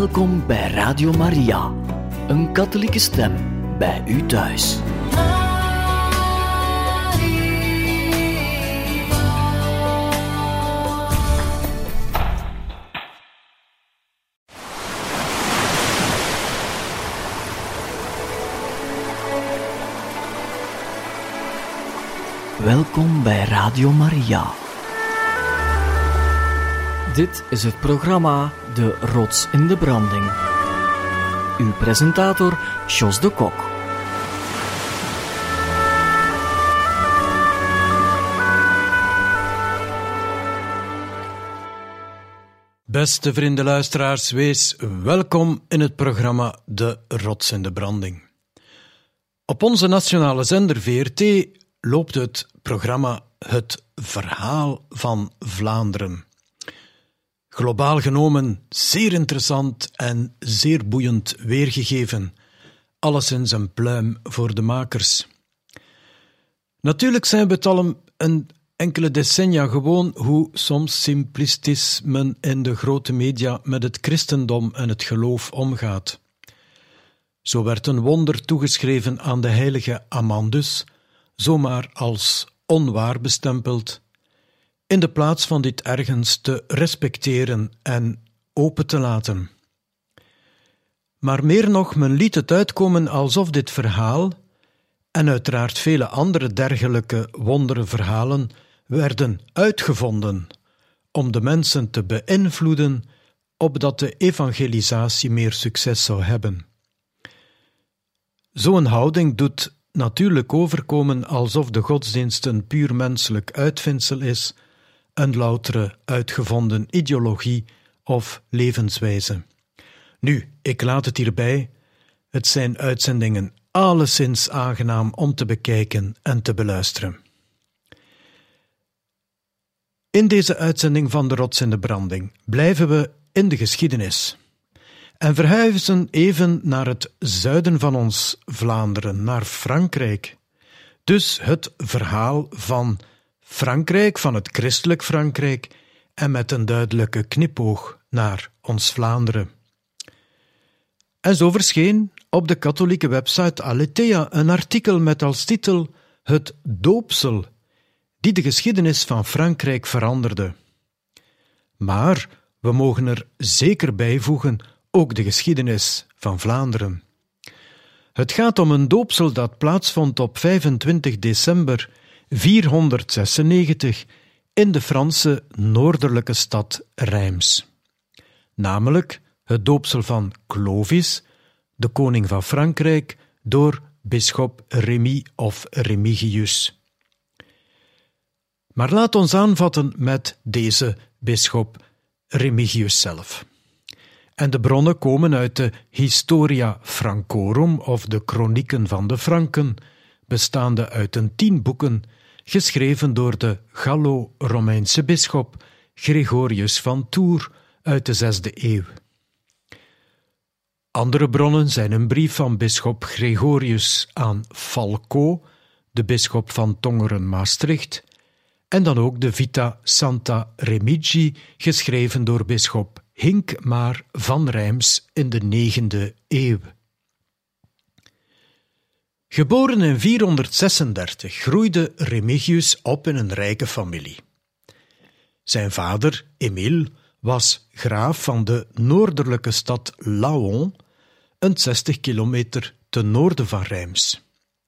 Welkom bij Radio Maria, een katholieke stem bij u thuis. Welkom bij Radio Maria. Dit is het programma De Rots in de Branding. Uw presentator, Jos de Kok. Beste vrienden luisteraars, wees welkom in het programma De Rots in de Branding. Op onze nationale zender VRT loopt het programma Het Verhaal van Vlaanderen. Globaal genomen zeer interessant en zeer boeiend weergegeven. Alleszins een pluim voor de makers. Natuurlijk zijn we het al een enkele decennia gewoon hoe soms simplistisch men in de grote media met het christendom en het geloof omgaat. Zo werd een wonder toegeschreven aan de heilige Amandus, zomaar als onwaar bestempeld, in de plaats van dit ergens te respecteren en open te laten. Maar meer nog, men liet het uitkomen alsof dit verhaal, en uiteraard vele andere dergelijke wonderenverhalen, werden uitgevonden om de mensen te beïnvloeden, opdat de evangelisatie meer succes zou hebben. Zo'n houding doet natuurlijk overkomen alsof de godsdienst een puur menselijk uitvindsel is, een loutere uitgevonden ideologie of levenswijze. Nu, ik laat het hierbij. Het zijn uitzendingen alleszins aangenaam om te bekijken en te beluisteren. In deze uitzending van De Rots in de Branding blijven we in de geschiedenis en verhuizen even naar het zuiden van ons Vlaanderen, naar Frankrijk. Dus het verhaal van Frankrijk, van het christelijk Frankrijk, en met een duidelijke knipoog naar ons Vlaanderen. En zo verscheen op de katholieke website Aletheia een artikel met als titel Het doopsel, die de geschiedenis van Frankrijk veranderde. Maar we mogen er zeker bijvoegen ook de geschiedenis van Vlaanderen. Het gaat om een doopsel dat plaatsvond op 25 december 496 in de Franse noordelijke stad Reims. Namelijk het doopsel van Clovis, de koning van Frankrijk, door bisschop Remy of Remigius. Maar laat ons aanvatten met deze bisschop Remigius zelf. En de bronnen komen uit de Historia Francorum of de Chronieken van de Franken, bestaande uit een 10 boeken, geschreven door de Gallo-Romeinse bisschop Gregorius van Tours uit de 6e eeuw. Andere bronnen zijn een brief van bisschop Gregorius aan Falco, de bisschop van Tongeren-Maastricht, en dan ook de Vita Santa Remigi, geschreven door bisschop Hinkmar van Reims in de 9e eeuw. Geboren in 436 groeide Remigius op in een rijke familie. Zijn vader, Émile, was graaf van de noordelijke stad Laon, een 60 kilometer ten noorden van Reims.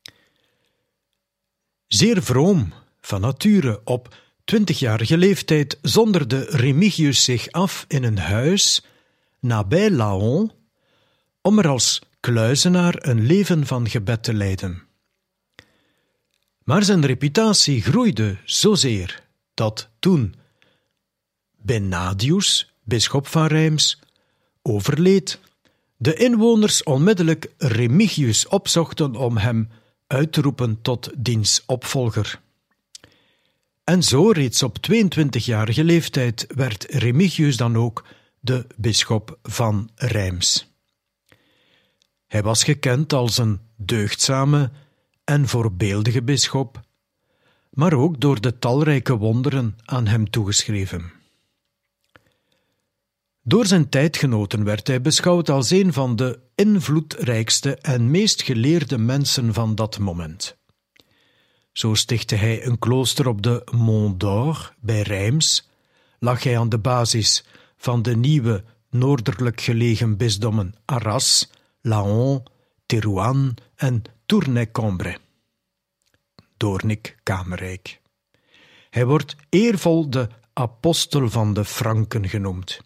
Zeer vroom van nature, op 20-jarige leeftijd zonderde Remigius zich af in een huis nabij Laon om er als kluizenaar een leven van gebed te leiden. Maar zijn reputatie groeide zozeer dat toen Benadius, bisschop van Reims, overleed, de inwoners onmiddellijk Remigius opzochten om hem uit te roepen tot diens opvolger. En zo reeds op 22-jarige leeftijd werd Remigius dan ook de bisschop van Reims. Hij was gekend als een deugdzame en voorbeeldige bisschop, maar ook door de talrijke wonderen aan hem toegeschreven. Door zijn tijdgenoten werd hij beschouwd als een van de invloedrijkste en meest geleerde mensen van dat moment. Zo stichtte hij een klooster op de Mont d'Or bij Reims, lag hij aan de basis van de nieuwe noordelijk gelegen bisdommen Arras, Laon, Thérouanne en Tournai-Cambrai. Doornik-Kamerijk. Hij wordt eervol de apostel van de Franken genoemd.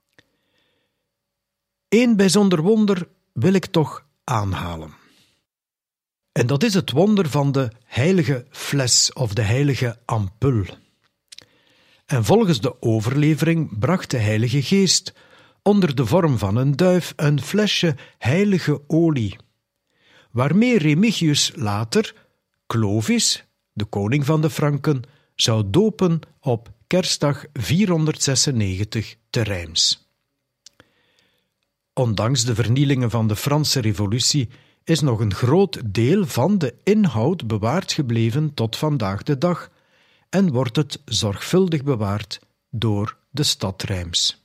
Eén bijzonder wonder wil ik toch aanhalen. En dat is het wonder van de heilige fles of de heilige ampul. En volgens de overlevering bracht de Heilige Geest onder de vorm van een duif een flesje heilige olie, waarmee Remigius later Clovis, de koning van de Franken, zou dopen op kerstdag 496 te Reims. Ondanks de vernielingen van de Franse Revolutie is nog een groot deel van de inhoud bewaard gebleven tot vandaag de dag en wordt het zorgvuldig bewaard door de stad Reims.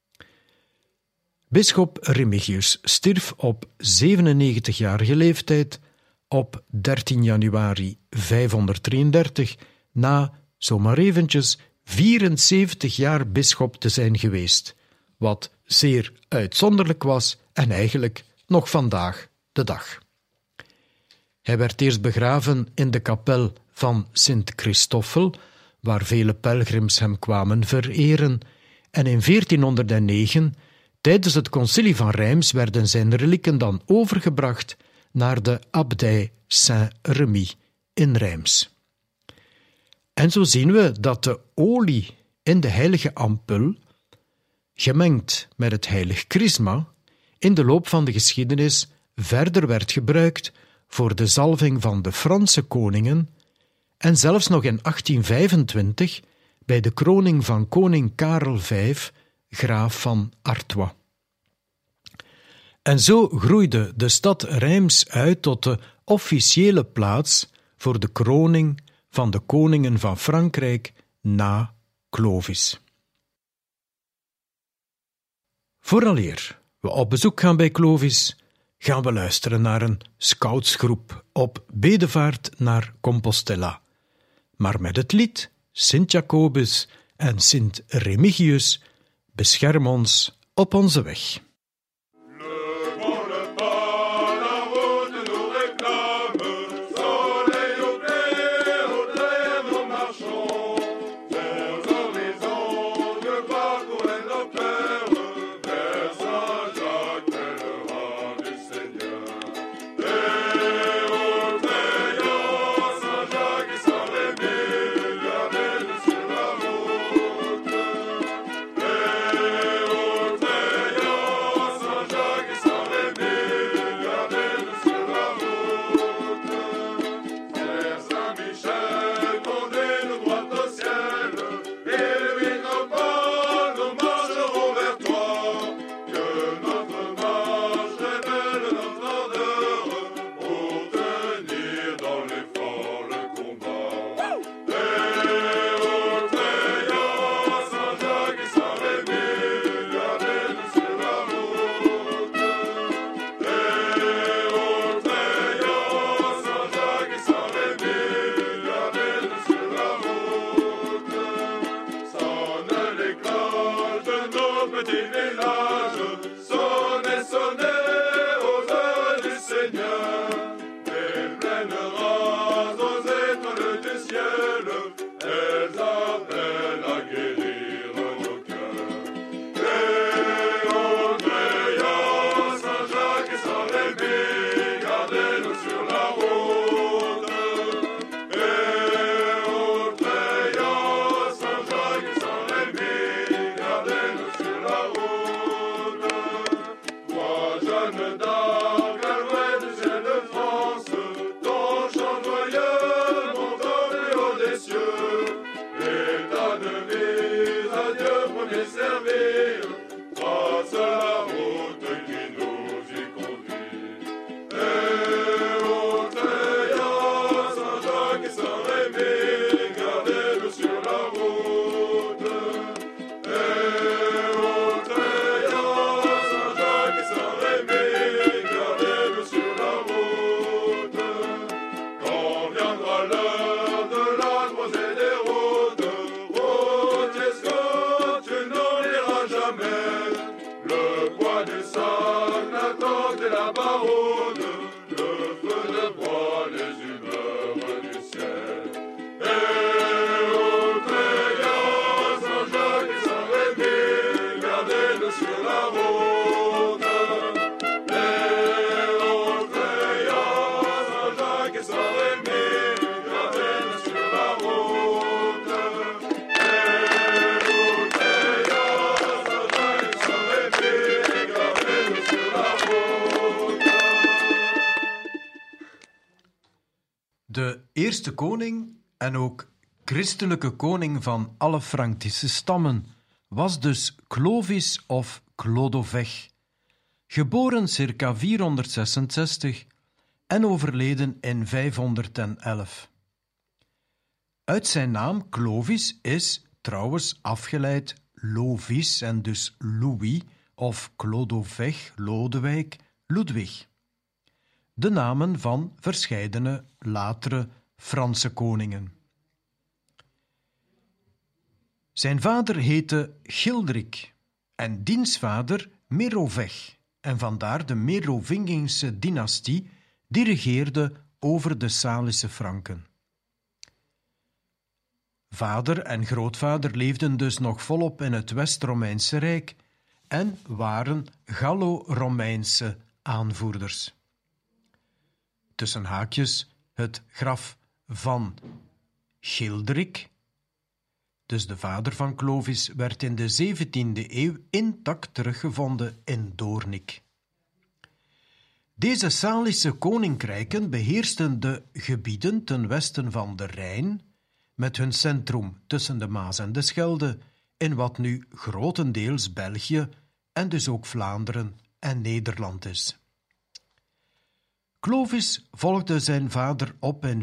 Bisschop Remigius stierf op 97-jarige leeftijd op 13 januari 533 na, zomaar eventjes, 74 jaar bisschop te zijn geweest, wat zeer uitzonderlijk was en eigenlijk nog vandaag de dag. Hij werd eerst begraven in de kapel van Sint Christoffel, waar vele pelgrims hem kwamen vereren, en in 1409, tijdens het concilie van Reims, werden zijn relieken dan overgebracht naar de abdij Saint-Remy in Reims. En zo zien we dat de olie in de heilige ampul, gemengd met het heilig chrisma, in de loop van de geschiedenis verder werd gebruikt voor de zalving van de Franse koningen en zelfs nog in 1825 bij de kroning van koning Karel V, graaf van Artois. En zo groeide de stad Reims uit tot de officiële plaats voor de kroning van de koningen van Frankrijk na Clovis. Vooraleer we op bezoek gaan bij Clovis, gaan we luisteren naar een scoutsgroep op bedevaart naar Compostela, maar met het lied Sint Jacobus en Sint Remigius, bescherm ons op onze weg. Yo De eerste koning en ook christelijke koning van alle Frankische stammen was dus Clovis of Clodovec, geboren circa 466 en overleden in 511. Uit zijn naam Clovis is trouwens afgeleid Lovis en dus Louis of Clodovec, Lodewijk, Ludwig. De namen van verscheidene latere Franse koningen. Zijn vader heette Childeric en diens vader Merovech en vandaar de Merovingische dynastie die regeerde over de Salische Franken. Vader en grootvader leefden dus nog volop in het West-Romeinse Rijk en waren Gallo-Romeinse aanvoerders. Tussen haakjes het graf van Childeric, dus de vader van Clovis, werd in de 17e eeuw intact teruggevonden in Doornik. Deze Salische koninkrijken beheersten de gebieden ten westen van de Rijn, met hun centrum tussen de Maas en de Schelde, in wat nu grotendeels België en dus ook Vlaanderen en Nederland is. Clovis volgde zijn vader op in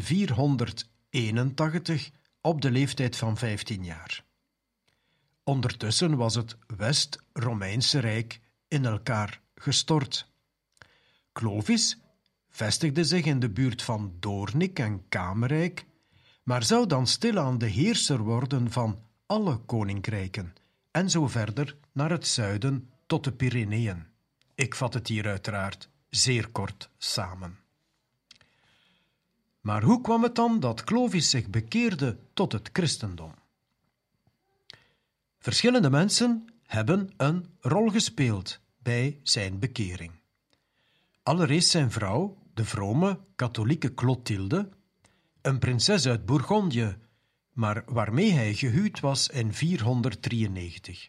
481 op de leeftijd van 15 jaar. Ondertussen was het West-Romeinse Rijk in elkaar gestort. Clovis vestigde zich in de buurt van Doornik en Kamerijk, maar zou dan stilaan de heerser worden van alle koninkrijken en zo verder naar het zuiden tot de Pyreneeën. Ik vat het hier uiteraard zeer kort samen. Maar hoe kwam het dan dat Clovis zich bekeerde tot het christendom? Verschillende mensen hebben een rol gespeeld bij zijn bekering. Allereerst zijn vrouw, de vrome katholieke Clotilde, een prinses uit Bourgondië, maar waarmee hij gehuwd was in 493.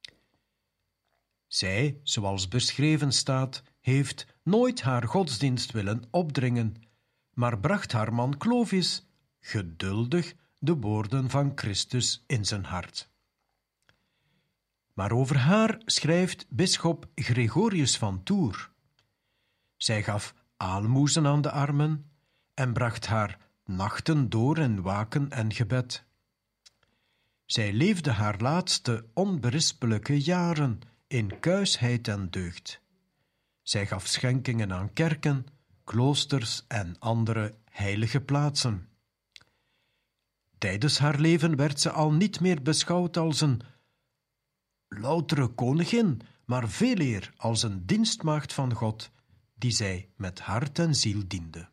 Zij, zoals beschreven staat, heeft nooit haar godsdienst willen opdringen, maar bracht haar man Clovis geduldig de woorden van Christus in zijn hart. Maar over haar schrijft bisschop Gregorius van Tours. Zij gaf aalmoezen aan de armen en bracht haar nachten door in waken en gebed. Zij leefde haar laatste onberispelijke jaren in kuisheid en deugd. Zij gaf schenkingen aan kerken, kloosters en andere heilige plaatsen. Tijdens haar leven werd ze al niet meer beschouwd als een loutere koningin, maar veeleer als een dienstmaagd van God, die zij met hart en ziel diende.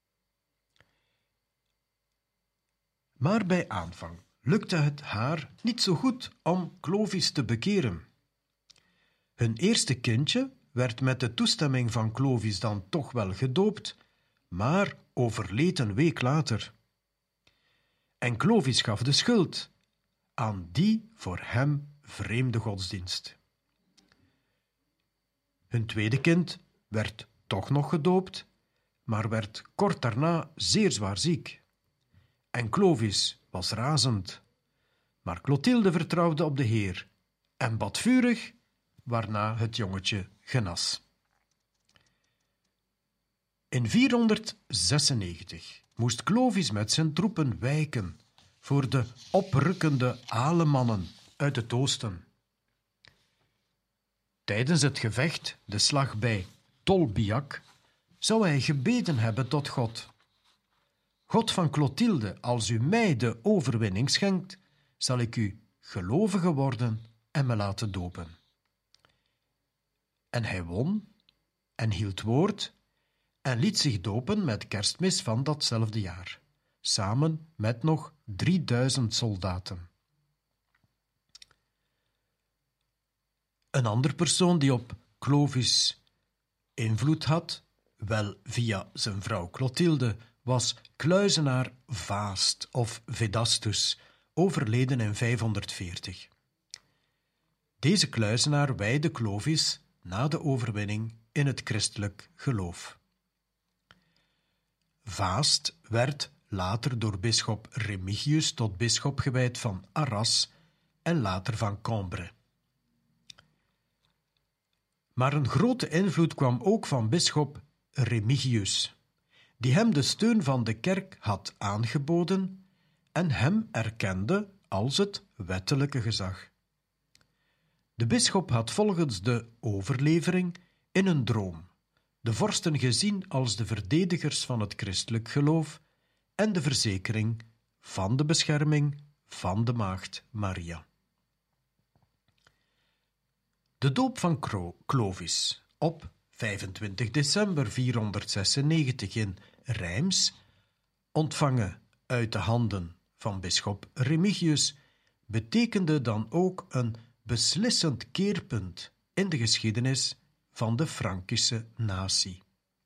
Maar bij aanvang lukte het haar niet zo goed om Clovis te bekeren. Hun eerste kindje werd met de toestemming van Clovis dan toch wel gedoopt, maar overleed een week later. En Clovis gaf de schuld aan die voor hem vreemde godsdienst. Hun tweede kind werd toch nog gedoopt, maar werd kort daarna zeer zwaar ziek. En Clovis was razend, maar Clotilde vertrouwde op de Heer en bad vurig, waarna het jongetje genas. In 496 moest Clovis met zijn troepen wijken voor de oprukkende Alemannen uit het oosten. Tijdens het gevecht, de slag bij Tolbiac, zou hij gebeden hebben tot God. God van Clotilde, als u mij de overwinning schenkt, zal ik u gelovige worden en me laten dopen. En hij won en hield woord en liet zich dopen met Kerstmis van datzelfde jaar, samen met nog 3000 soldaten. Een ander persoon die op Clovis invloed had, wel via zijn vrouw Clotilde, was kluizenaar Vaast of Vedastus, overleden in 540. Deze kluizenaar wijdde Clovis na de overwinning in het christelijk geloof. Vaast werd later door bisschop Remigius tot bisschop gewijd van Arras en later van Cambrai. Maar een grote invloed kwam ook van bisschop Remigius, die hem de steun van de kerk had aangeboden en hem erkende als het wettelijke gezag. De bisschop had volgens de overlevering in een droom de vorsten gezien als de verdedigers van het christelijk geloof en de verzekering van de bescherming van de maagd Maria. De doop van Clovis op 25 december 496 in Reims, ontvangen uit de handen van bisschop Remigius, betekende dan ook een beslissend keerpunt in de geschiedenis van de Frankische natie.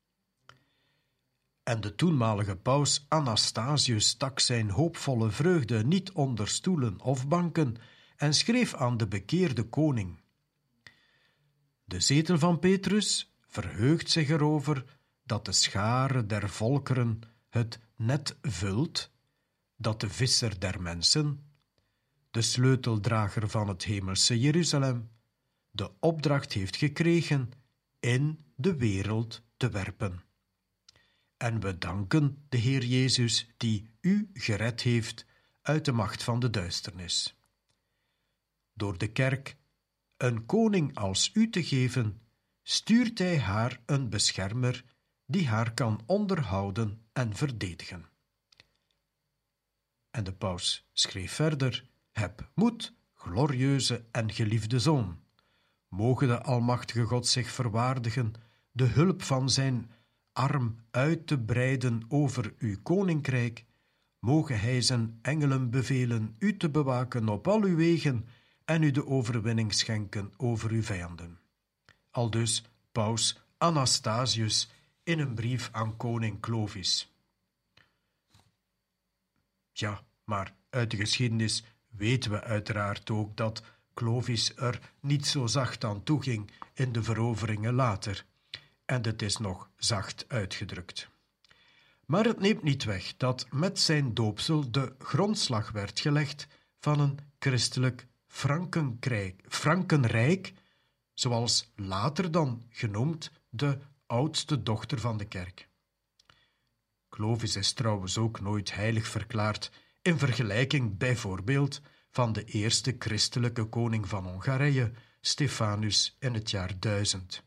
En de toenmalige paus Anastasius stak zijn hoopvolle vreugde niet onder stoelen of banken en schreef aan de bekeerde koning: de zetel van Petrus verheugt zich erover dat de schare der volkeren het net vult, dat de visser der mensen, de sleuteldrager van het hemelse Jeruzalem, de opdracht heeft gekregen in de wereld te werpen. En we danken de Heer Jezus die u gered heeft uit de macht van de duisternis. Door de kerk een koning als u te geven, stuurt hij haar een beschermer die haar kan onderhouden en verdedigen. En de paus schreef verder: heb moed, glorieuze en geliefde zoon. Moge de almachtige God zich verwaardigen de hulp van zijn arm uit te breiden over uw koninkrijk. Moge hij zijn engelen bevelen u te bewaken op al uw wegen en u de overwinning schenken over uw vijanden. Aldus paus Anastasius in een brief aan koning Clovis. Ja, maar uit de geschiedenis weten we uiteraard ook dat Clovis er niet zo zacht aan toeging in de veroveringen later. En het is nog zacht uitgedrukt. Maar het neemt niet weg dat met zijn doopsel de grondslag werd gelegd van een christelijk Frankenrijk, zoals later dan genoemd de oudste dochter van de kerk. Clovis is trouwens ook nooit heilig verklaard in vergelijking bijvoorbeeld van de eerste christelijke koning van Hongarije, Stephanus, in het jaar 1000.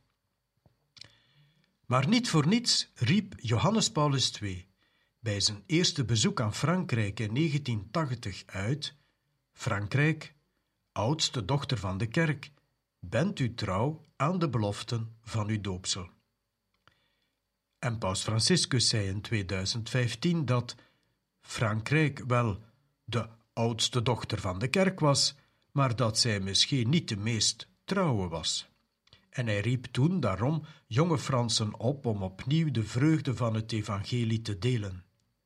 Maar niet voor niets riep Johannes Paulus II bij zijn eerste bezoek aan Frankrijk in 1980 uit: Frankrijk, oudste dochter van de kerk, bent u trouw aan de beloften van uw doopsel. En paus Franciscus zei in 2015 dat Frankrijk wel de oudste dochter van de kerk was, maar dat zij misschien niet de meest trouwe was. En hij riep toen daarom jonge Fransen op om opnieuw de vreugde van het evangelie te delen.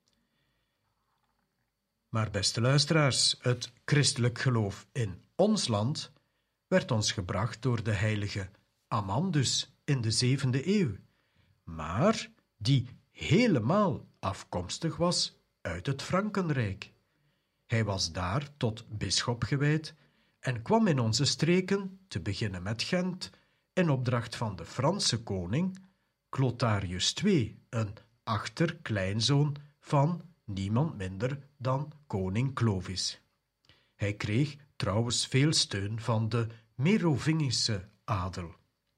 Maar beste luisteraars, het christelijk geloof in ons land werd ons gebracht door de heilige Amandus in de 7e eeuw, maar die helemaal afkomstig was uit het Frankenrijk. Hij was daar tot bisschop gewijd en kwam in onze streken, te beginnen met Gent, in opdracht van de Franse koning Clotharius II, een achterkleinzoon van niemand minder dan koning Clovis. Hij kreeg trouwens veel steun van de Merovingische adel.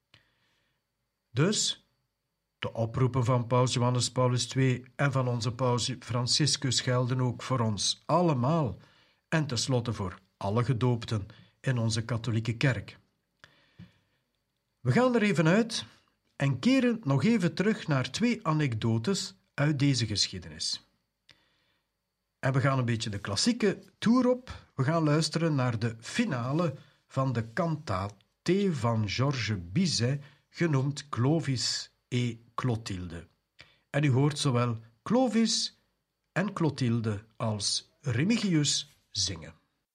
Dus de oproepen van paus Johannes Paulus II en van onze paus Franciscus gelden ook voor ons allemaal en tenslotte voor alle gedoopten in onze katholieke kerk. We gaan er even uit en keren nog even terug naar 2 anekdotes uit deze geschiedenis. En we gaan een beetje de klassieke tour op. We gaan luisteren naar de finale van de cantate van Georges Bizet, genoemd Clovis et Clotilde. En u hoort zowel Clovis en Clotilde als Remigius zingen.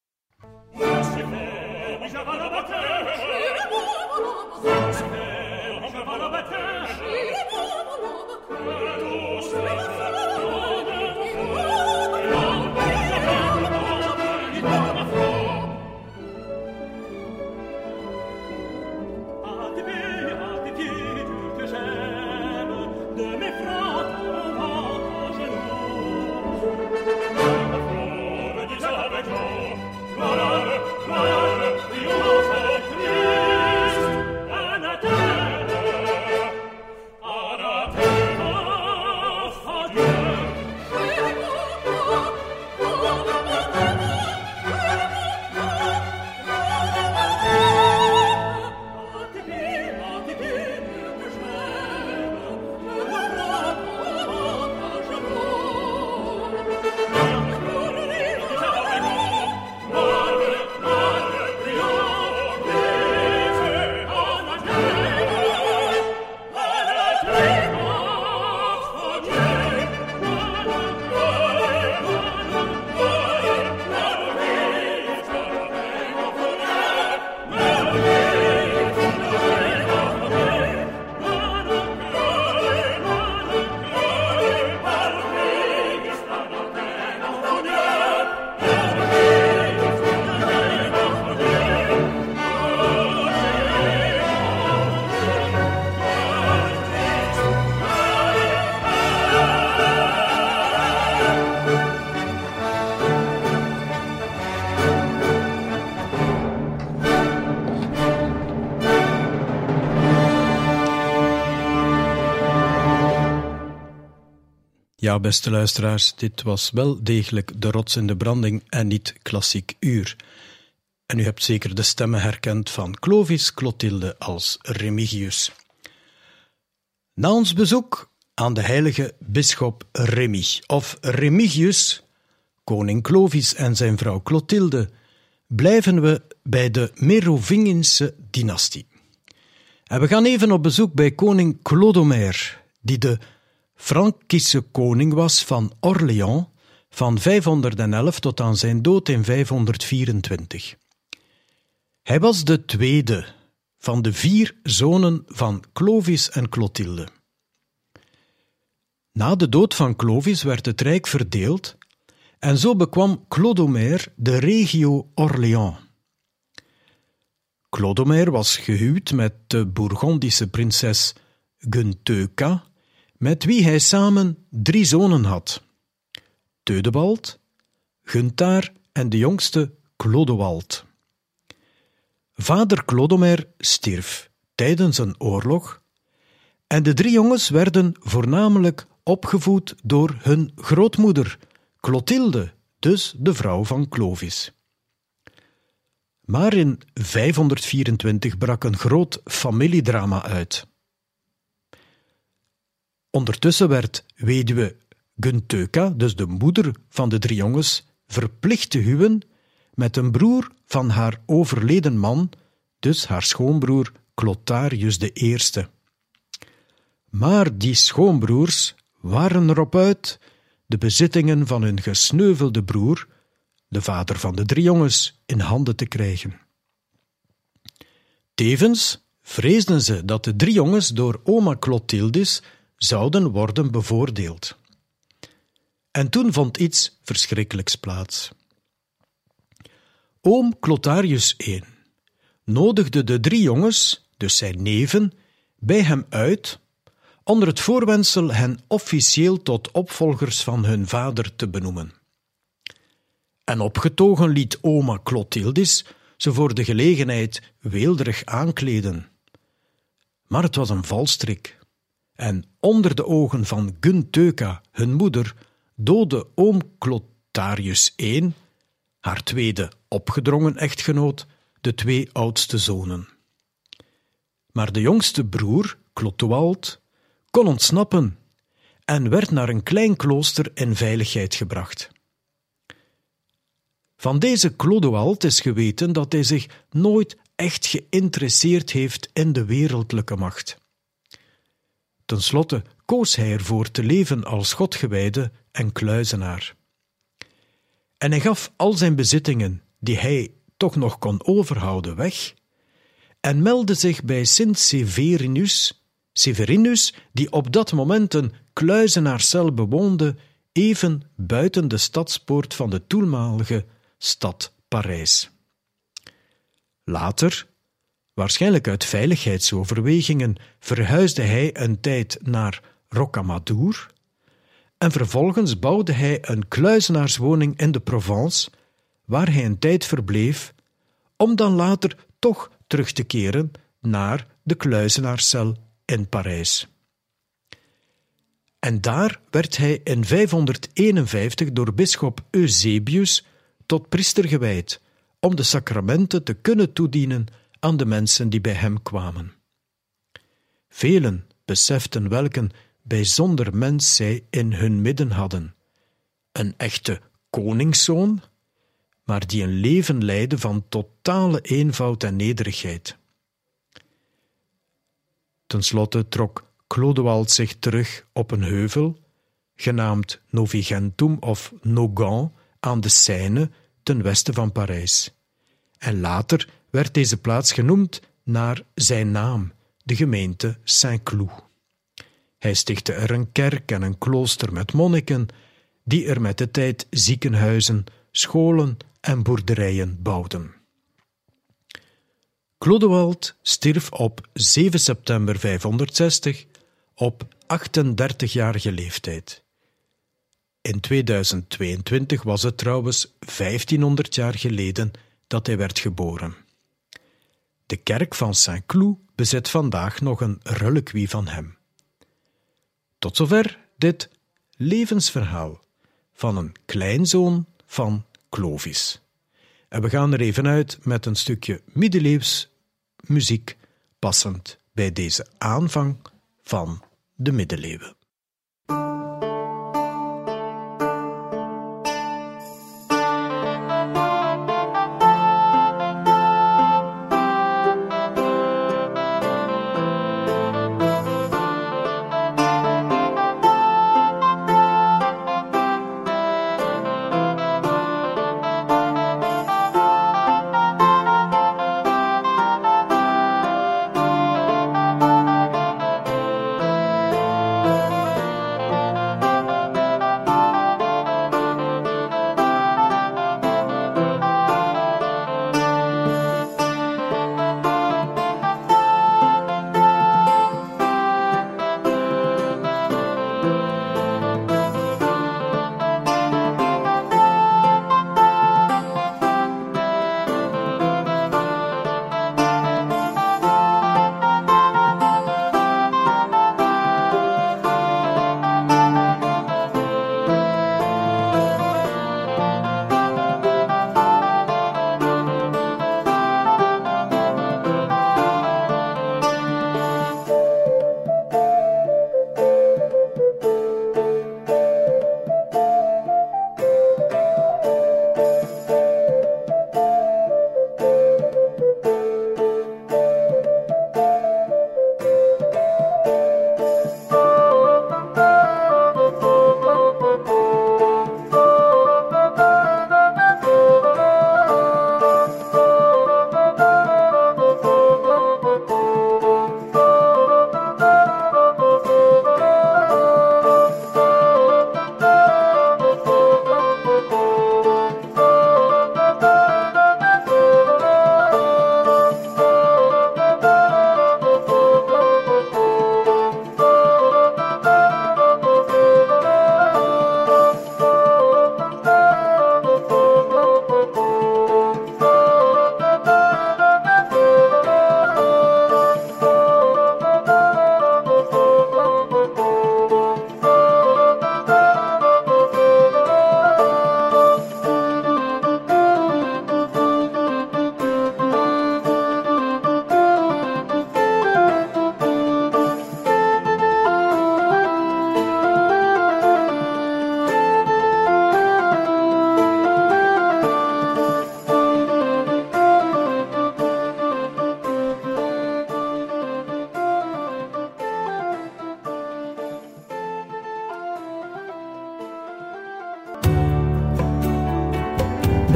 Ja, beste luisteraars, dit was wel degelijk de rots in de branding en niet klassiek uur. En u hebt zeker de stemmen herkend van Clovis, Clotilde als Remigius. Na ons bezoek aan de heilige bisschop Remi, of Remigius, koning Clovis en zijn vrouw Clotilde, blijven we bij de Merovingische dynastie. En we gaan even op bezoek bij koning Clodomer, die de Frankische koning was van Orléans van 511 tot aan zijn dood in 524. Hij was de tweede van de 4 zonen van Clovis en Clotilde. Na de dood van Clovis werd het rijk verdeeld en zo bekwam Clodomer de regio Orléans. Clodomer was gehuwd met de Bourgondische prinses Gunteuca, met wie hij samen 3 zonen had: Theudebald, Gunthaar en de jongste Clodewald. Vader Clodomer stierf tijdens een oorlog en de 3 jongens werden voornamelijk opgevoed door hun grootmoeder, Clotilde, dus de vrouw van Clovis. Maar in 524 brak een groot familiedrama uit. Ondertussen werd weduwe Gunteuca, dus de moeder van de 3 jongens, verplicht te huwen met een broer van haar overleden man, dus haar schoonbroer Clotharius I. Maar die schoonbroers waren erop uit de bezittingen van hun gesneuvelde broer, de vader van de 3 jongens, in handen te krijgen. Tevens vreesden ze dat de 3 jongens door oma Clotildis zouden worden bevoordeeld. En toen vond iets verschrikkelijks plaats. Oom Clotharius I nodigde de 3 jongens, dus zijn neven, bij hem uit, onder het voorwendsel hen officieel tot opvolgers van hun vader te benoemen. En opgetogen liet oma Clotildis ze voor de gelegenheid weelderig aankleden. Maar het was een valstrik. En onder de ogen van Gunteuca, hun moeder, doodde oom Clotharius I, haar tweede opgedrongen echtgenoot, de 2 oudste zonen. Maar de jongste broer, Clodoald, kon ontsnappen en werd naar een klein klooster in veiligheid gebracht. Van deze Clodoald is geweten dat hij zich nooit echt geïnteresseerd heeft in de wereldlijke macht. Ten slotte koos hij ervoor te leven als godgewijde en kluizenaar. En hij gaf al zijn bezittingen, die hij toch nog kon overhouden, weg en meldde zich bij Sint Severinus, die op dat moment een kluizenaarscel bewoonde, even buiten de stadspoort van de toenmalige stad Parijs. Later, waarschijnlijk uit veiligheidsoverwegingen, verhuisde hij een tijd naar Rocamadour en vervolgens bouwde hij een kluizenaarswoning in de Provence, waar hij een tijd verbleef, om dan later toch terug te keren naar de kluizenaarscel in Parijs. En daar werd hij in 551 door bisschop Eusebius tot priester gewijd, om de sacramenten te kunnen toedienen aan de mensen die bij hem kwamen. Velen beseften welk een bijzonder mens zij in hun midden hadden. Een echte koningszoon, maar die een leven leidde van totale eenvoud en nederigheid. Ten slotte trok Clodoald zich terug op een heuvel, genaamd Novigentum of Nogent, aan de Seine, ten westen van Parijs. En later werd deze plaats genoemd naar zijn naam, de gemeente Saint-Cloud. Hij stichtte er een kerk en een klooster met monniken, die er met de tijd ziekenhuizen, scholen en boerderijen bouwden. Clodoald stierf op 7 september 560 op 38-jarige leeftijd. In 2022 was het trouwens 1500 jaar geleden dat hij werd geboren. De kerk van Saint-Cloud bezit vandaag nog een reliquie van hem. Tot zover dit levensverhaal van een kleinzoon van Clovis. En we gaan er even uit met een stukje middeleeuws muziek, passend bij deze aanvang van de middeleeuwen.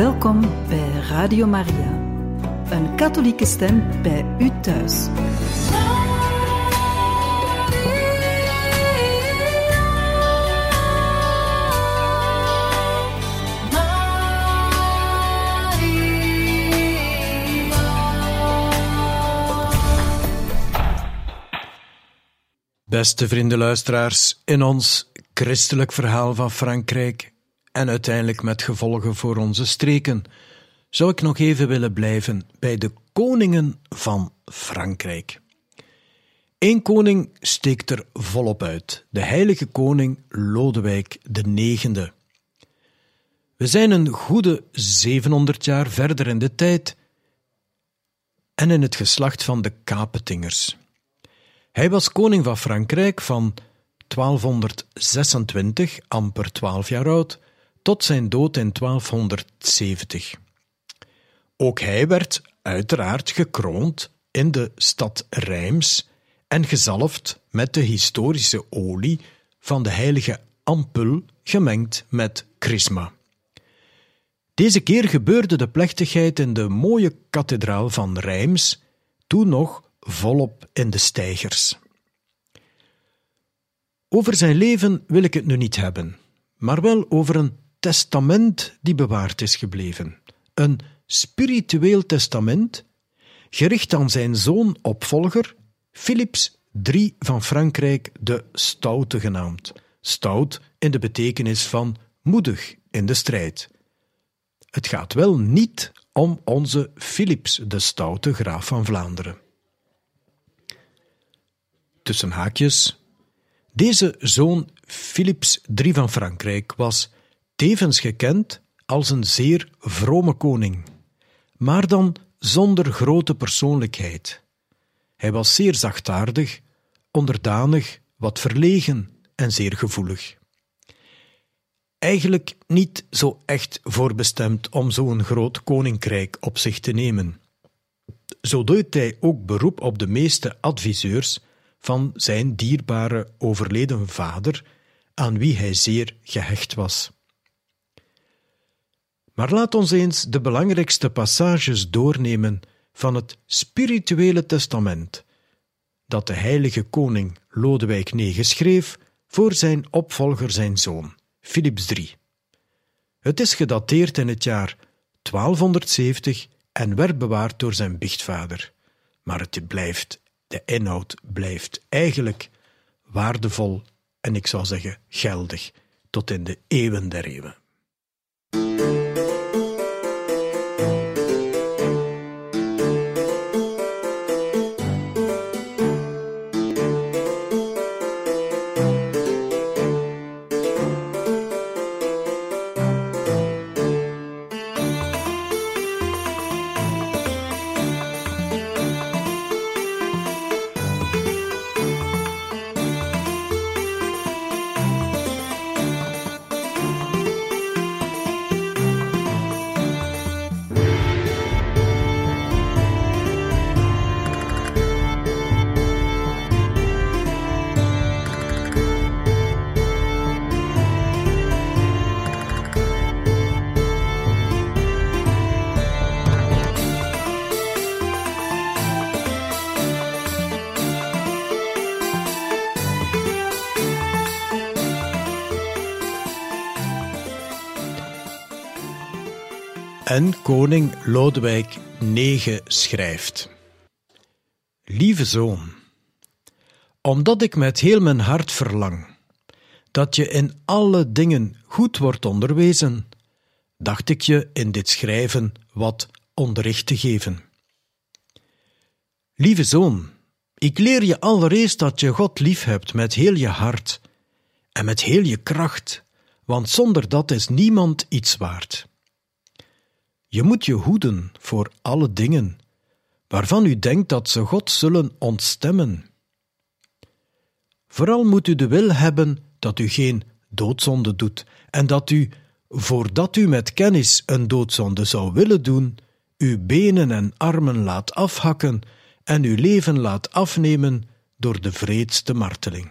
Welkom bij Radio Maria, een katholieke stem bij u thuis. Beste vrienden luisteraars, in ons christelijk verhaal van Frankrijk en uiteindelijk met gevolgen voor onze streken, zou ik nog even willen blijven bij de koningen van Frankrijk. Eén koning steekt er volop uit, de heilige koning Lodewijk IX. We zijn een goede 700 jaar verder in de tijd en in het geslacht van de Capetingers. Hij was koning van Frankrijk van 1226, amper 12 jaar oud, tot zijn dood in 1270. Ook hij werd uiteraard gekroond in de stad Reims en gezalfd met de historische olie van de heilige ampul gemengd met chrisma. Deze keer gebeurde de plechtigheid in de mooie kathedraal van Reims, toen nog volop in de steigers. Over zijn leven wil ik het nu niet hebben, maar wel over een testament die bewaard is gebleven. Een spiritueel testament, gericht aan zijn zoon-opvolger, Philips III van Frankrijk de Stoute genaamd. Stout in de betekenis van moedig in de strijd. Het gaat wel niet om onze Philips de Stoute, graaf van Vlaanderen. Tussen haakjes. Deze zoon Philips III van Frankrijk was tevens gekend als een zeer vrome koning, maar dan zonder grote persoonlijkheid. Hij was zeer zachtaardig, onderdanig, wat verlegen en zeer gevoelig. Eigenlijk niet zo echt voorbestemd om zo'n groot koninkrijk op zich te nemen. Zo deed hij ook beroep op de meeste adviseurs van zijn dierbare overleden vader, aan wie hij zeer gehecht was. Maar laat ons eens de belangrijkste passages doornemen van het spirituele testament dat de heilige koning Lodewijk IX schreef voor zijn opvolger, zijn zoon, Philips III. Het is gedateerd in het jaar 1270 en werd bewaard door zijn biechtvader, maar de inhoud blijft eigenlijk waardevol en ik zou zeggen geldig tot in de eeuwen der eeuwen. En koning Lodewijk IX schrijft: Lieve zoon, omdat ik met heel mijn hart verlang dat je in alle dingen goed wordt onderwezen, dacht ik je in dit schrijven wat onderricht te geven. Lieve zoon, ik leer je allereerst dat je God lief hebt met heel je hart en met heel je kracht, want zonder dat is niemand iets waard. Je moet je hoeden voor alle dingen, waarvan u denkt dat ze God zullen ontstemmen. Vooral moet u de wil hebben dat u geen doodzonde doet en dat u, voordat u met kennis een doodzonde zou willen doen, uw benen en armen laat afhakken en uw leven laat afnemen door de wreedste marteling.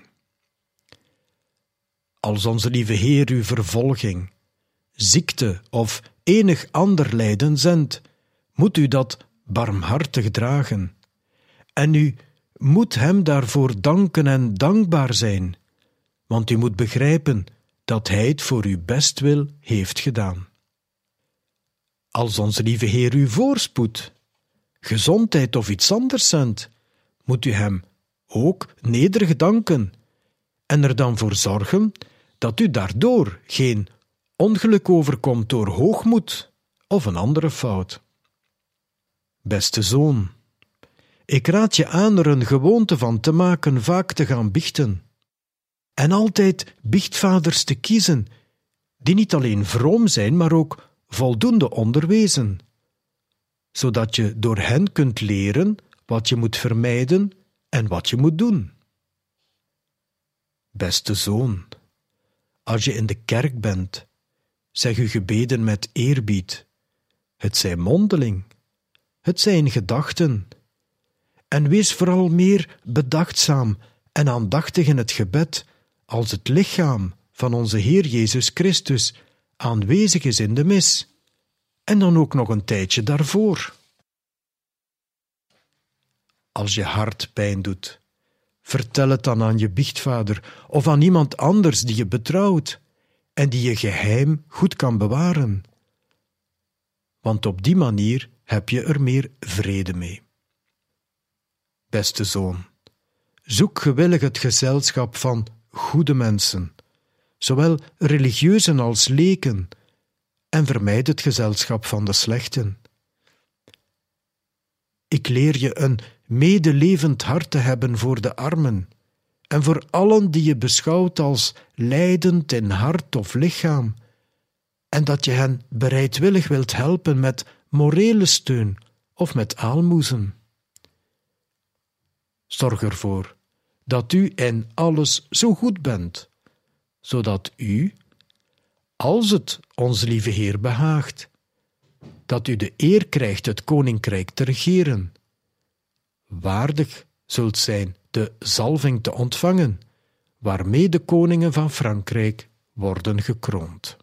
Als onze lieve Heer uw vervolging, ziekte of enig ander lijden zendt, moet u dat barmhartig dragen. En u moet hem daarvoor danken en dankbaar zijn, want u moet begrijpen dat hij het voor uw bestwil heeft gedaan. Als onze lieve Heer u voorspoed, gezondheid of iets anders zendt, moet u hem ook nederig danken en er dan voor zorgen dat u daardoor geen ongeluk overkomt door hoogmoed of een andere fout. Beste zoon, ik raad je aan er een gewoonte van te maken vaak te gaan biechten en altijd biechtvaders te kiezen die niet alleen vroom zijn, maar ook voldoende onderwezen, zodat je door hen kunt leren wat je moet vermijden en wat je moet doen. Beste zoon, als je in de kerk bent, zeg uw gebeden met eerbied. Het zij mondeling, het zij in gedachten. En wees vooral meer bedachtzaam en aandachtig in het gebed, als het lichaam van onze Heer Jezus Christus aanwezig is in de mis, en dan ook nog een tijdje daarvoor. Als je hart pijn doet, vertel het dan aan je biechtvader of aan iemand anders die je betrouwt en die je geheim goed kan bewaren. Want op die manier heb je er meer vrede mee. Beste zoon, zoek gewillig het gezelschap van goede mensen, zowel religieuzen als leken, en vermijd het gezelschap van de slechten. Ik leer je een medelevend hart te hebben voor de armen en voor allen die je beschouwt als lijdend in hart of lichaam, en dat je hen bereidwillig wilt helpen met morele steun of met aalmoezen. Zorg ervoor dat u in alles zo goed bent, zodat u, als het onze lieve Heer behaagt, dat u de eer krijgt het koninkrijk te regeren, waardig zult zijn de zalving te ontvangen, waarmee de koningen van Frankrijk worden gekroond.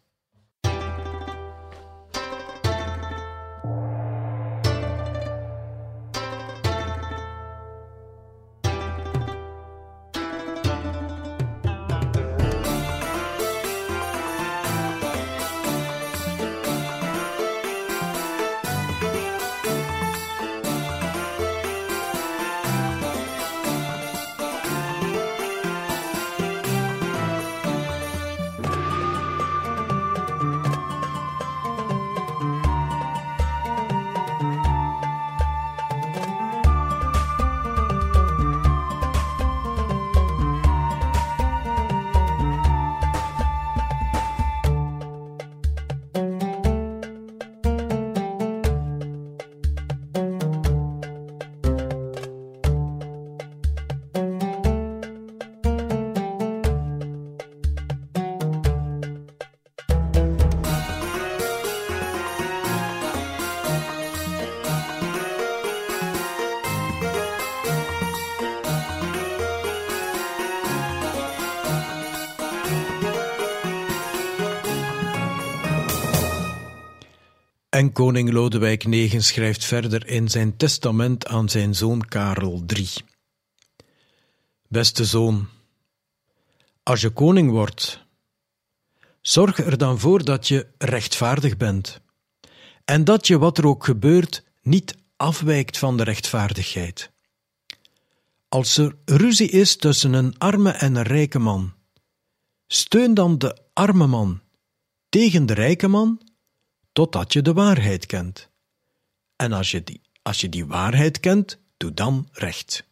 En koning Lodewijk IX schrijft verder in zijn testament aan zijn zoon Karel III. Beste zoon, als je koning wordt, zorg er dan voor dat je rechtvaardig bent en dat je, wat er ook gebeurt, niet afwijkt van de rechtvaardigheid. Als er ruzie is tussen een arme en een rijke man, steun dan de arme man tegen de rijke man, totdat je de waarheid kent. En als je die waarheid kent, doe dan recht.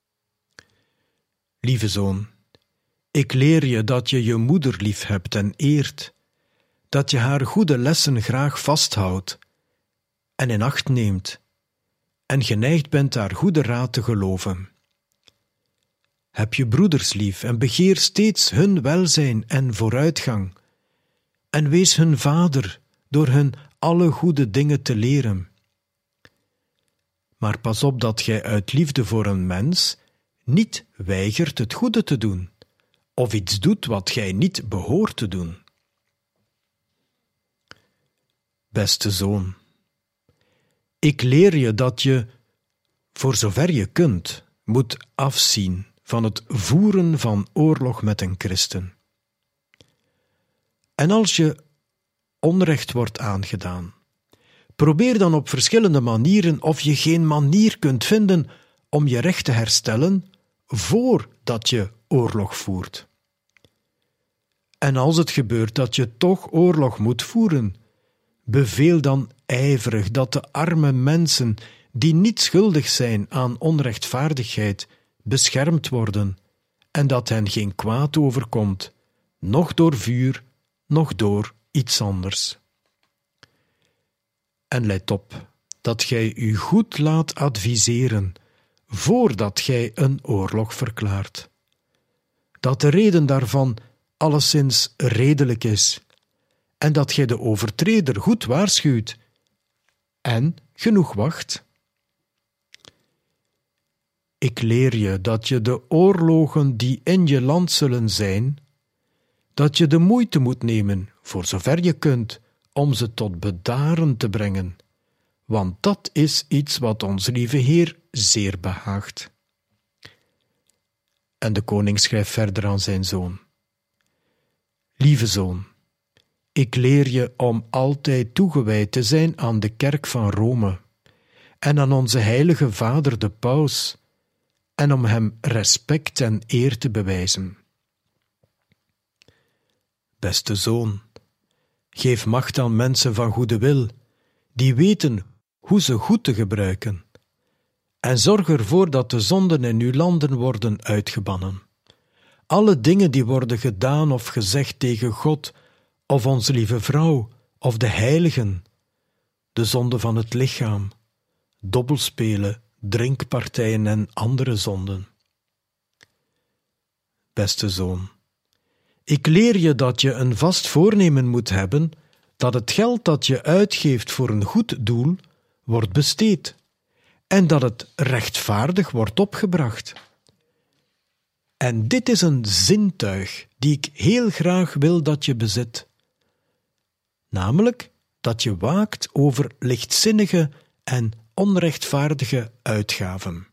Lieve zoon, ik leer je dat je je moeder lief hebt en eert, dat je haar goede lessen graag vasthoudt en in acht neemt, en geneigd bent haar goede raad te geloven. Heb je broeders lief en begeer steeds hun welzijn en vooruitgang, en wees hun vader door hun alle goede dingen te leren. Maar pas op dat gij uit liefde voor een mens niet weigert het goede te doen, of iets doet wat gij niet behoort te doen. Beste zoon, ik leer je dat je, voor zover je kunt, moet afzien van het voeren van oorlog met een christen. En als je onrecht wordt aangedaan, probeer dan op verschillende manieren of je geen manier kunt vinden om je recht te herstellen voordat je oorlog voert. En als het gebeurt dat je toch oorlog moet voeren, beveel dan ijverig dat de arme mensen die niet schuldig zijn aan onrechtvaardigheid beschermd worden en dat hen geen kwaad overkomt, noch door vuur, noch door iets anders. En let op dat gij u goed laat adviseren voordat gij een oorlog verklaart. Dat de reden daarvan alleszins redelijk is en dat gij de overtreder goed waarschuwt en genoeg wacht. Ik leer je dat je de oorlogen die in je land zullen zijn, dat je de moeite moet nemen, voor zover je kunt, om ze tot bedaren te brengen, want dat is iets wat ons lieve Heer zeer behaagt. En de koning schrijft verder aan zijn zoon: Lieve zoon, ik leer je om altijd toegewijd te zijn aan de kerk van Rome en aan onze heilige vader de paus, en om hem respect en eer te bewijzen. Beste zoon, geef macht aan mensen van goede wil, die weten hoe ze goed te gebruiken, en zorg ervoor dat de zonden in uw landen worden uitgebannen. Alle dingen die worden gedaan of gezegd tegen God, of onze lieve vrouw, of de heiligen, de zonde van het lichaam, dobbelspelen, drinkpartijen en andere zonden. Beste zoon, ik leer je dat je een vast voornemen moet hebben dat het geld dat je uitgeeft voor een goed doel wordt besteed en dat het rechtvaardig wordt opgebracht. En dit is een zintuig die ik heel graag wil dat je bezit. Namelijk dat je waakt over lichtzinnige en onrechtvaardige uitgaven.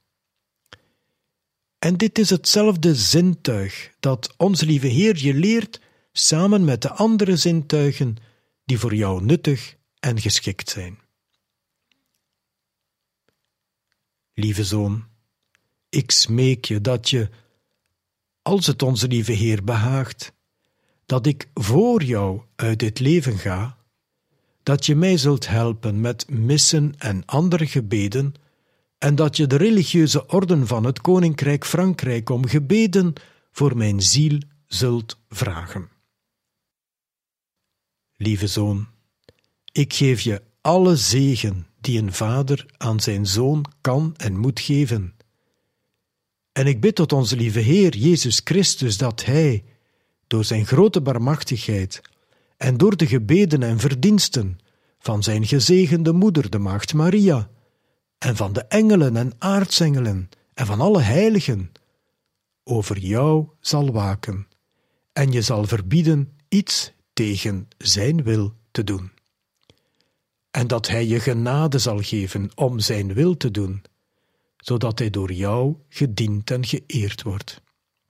En dit is hetzelfde zintuig dat onze lieve Heer je leert samen met de andere zintuigen die voor jou nuttig en geschikt zijn. Lieve zoon, ik smeek je dat je, als het onze lieve Heer behaagt, dat ik voor jou uit dit leven ga, dat je mij zult helpen met missen en andere gebeden, en dat je de religieuze orden van het Koninkrijk Frankrijk om gebeden voor mijn ziel zult vragen. Lieve zoon, ik geef je alle zegen die een vader aan zijn zoon kan en moet geven. En ik bid tot onze lieve Heer Jezus Christus dat Hij, door zijn grote barmhartigheid en door de gebeden en verdiensten van zijn gezegende moeder, de Maagd Maria, en van de engelen en aartsengelen en van alle heiligen, over jou zal waken en je zal verbieden iets tegen zijn wil te doen. En dat hij je genade zal geven om zijn wil te doen, zodat hij door jou gediend en geëerd wordt.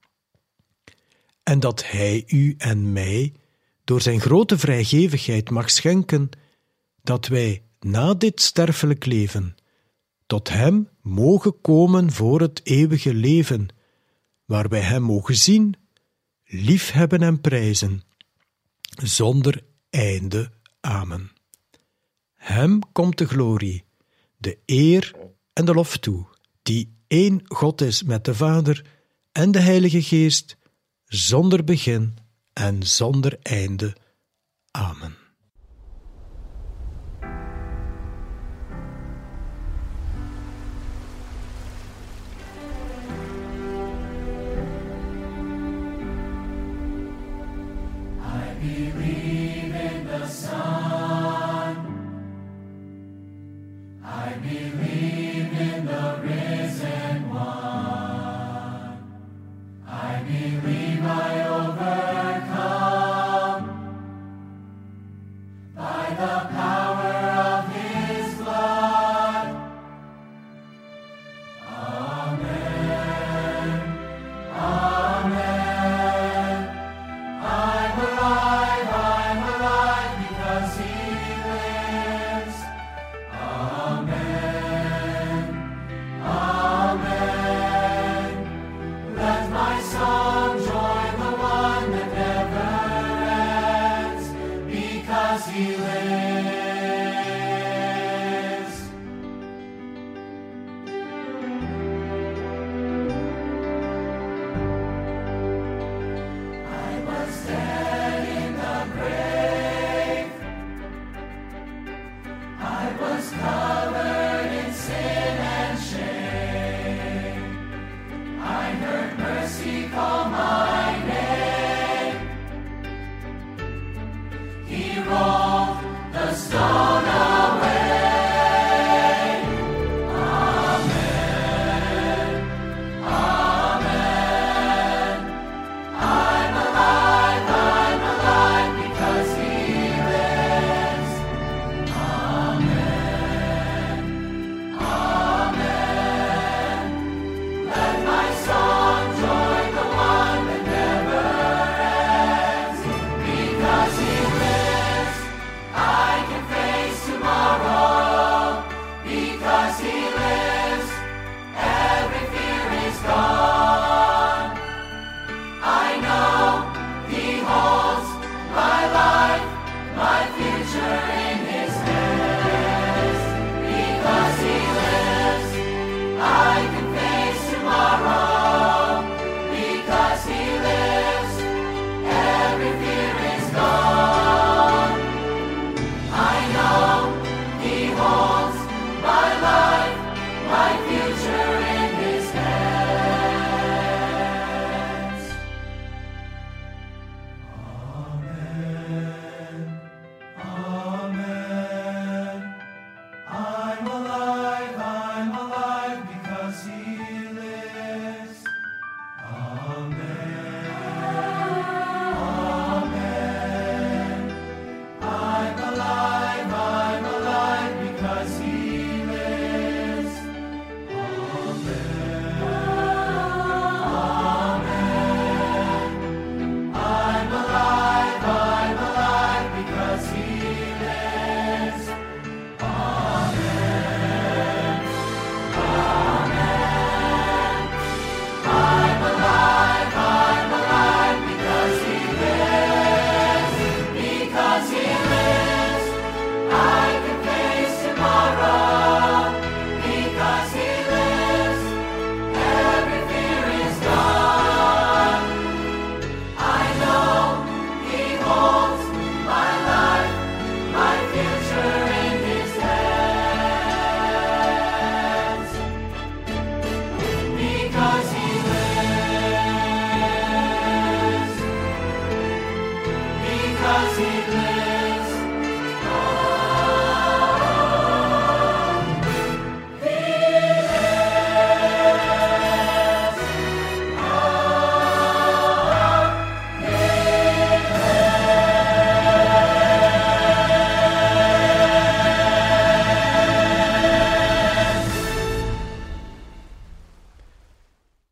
En dat hij u en mij door zijn grote vrijgevigheid mag schenken, dat wij na dit sterfelijk leven tot hem mogen komen voor het eeuwige leven, waar wij hem mogen zien, liefhebben en prijzen, zonder einde. Amen. Hem komt de glorie, de eer en de lof toe, die één God is met de Vader en de Heilige Geest, zonder begin en zonder einde. Amen.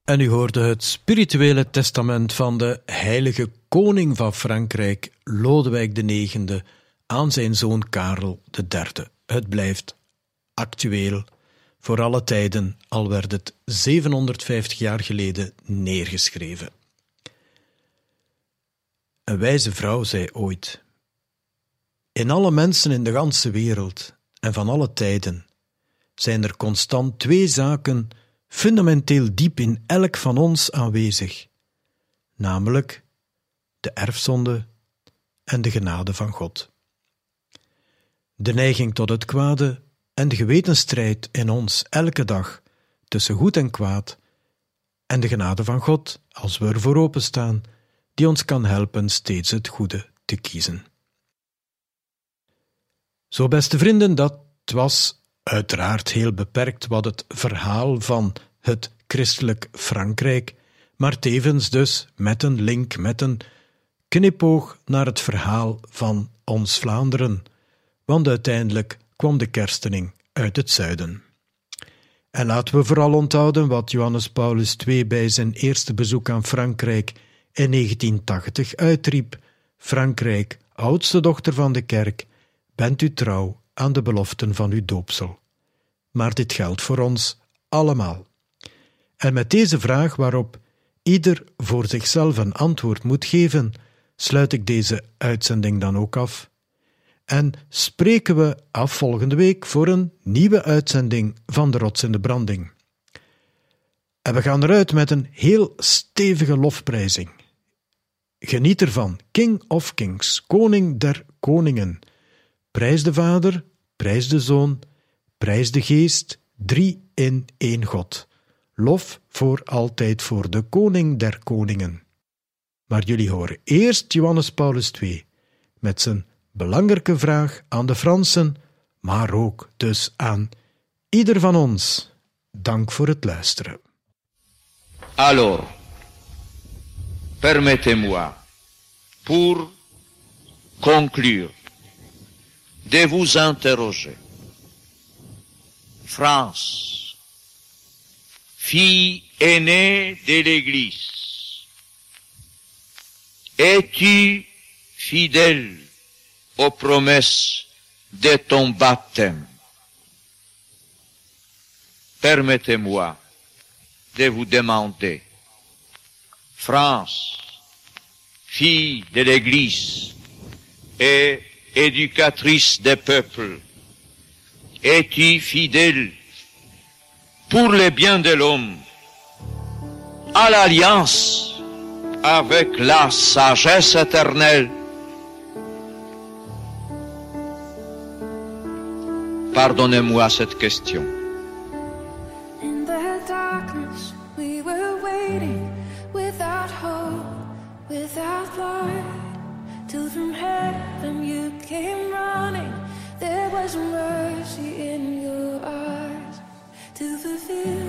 En u hoorde het spirituele testament van de heilige koning van Frankrijk, Lodewijk IX, aan zijn zoon Karel III. Het blijft actueel voor alle tijden, al werd het 750 jaar geleden neergeschreven. Een wijze vrouw zei ooit: in alle mensen in de ganse wereld en van alle tijden zijn er constant 2 zaken fundamenteel diep in elk van ons aanwezig, namelijk de erfzonde en de genade van God. De neiging tot het kwade en de gewetensstrijd in ons elke dag tussen goed en kwaad en de genade van God, als we ervoor openstaan, die ons kan helpen steeds het goede te kiezen. Zo, beste vrienden, dat was uiteraard heel beperkt wat het verhaal van het christelijk Frankrijk, maar tevens dus met een link, met een knipoog naar het verhaal van ons Vlaanderen, want uiteindelijk kwam de kerstening uit het zuiden. En laten we vooral onthouden wat Johannes Paulus II bij zijn eerste bezoek aan Frankrijk in 1980 uitriep: Frankrijk, oudste dochter van de kerk, bent u trouw aan de beloften van uw doopsel. Maar dit geldt voor ons allemaal. En met deze vraag, waarop ieder voor zichzelf een antwoord moet geven, sluit ik deze uitzending dan ook af. En spreken we af volgende week voor een nieuwe uitzending van de Rots in de Branding. En we gaan eruit met een heel stevige lofprijzing. Geniet ervan, King of Kings, Koning der Koningen. Prijs de Vader, prijs de Zoon, prijs de Geest, 3 in 1 God. Lof voor altijd voor de Koning der Koningen. Maar jullie horen eerst Johannes Paulus II met zijn belangrijke vraag aan de Fransen, maar ook dus aan ieder van ons. Dank voor het luisteren. Alors, permettez-moi, pour conclure, de vous interroger. France, fille aînée de l'Église, es-tu fidèle aux promesses de ton baptême? Permettez-moi de vous demander, France, fille de l'Église et éducatrice des peuples, es-tu fidèle pour le bien de l'homme à l'alliance avec la sagesse éternelle? Pardonnez-moi cette question. In the darkness we were waiting, without hope, without light, till from heaven you came running. There was mercy in your eyes to fulfill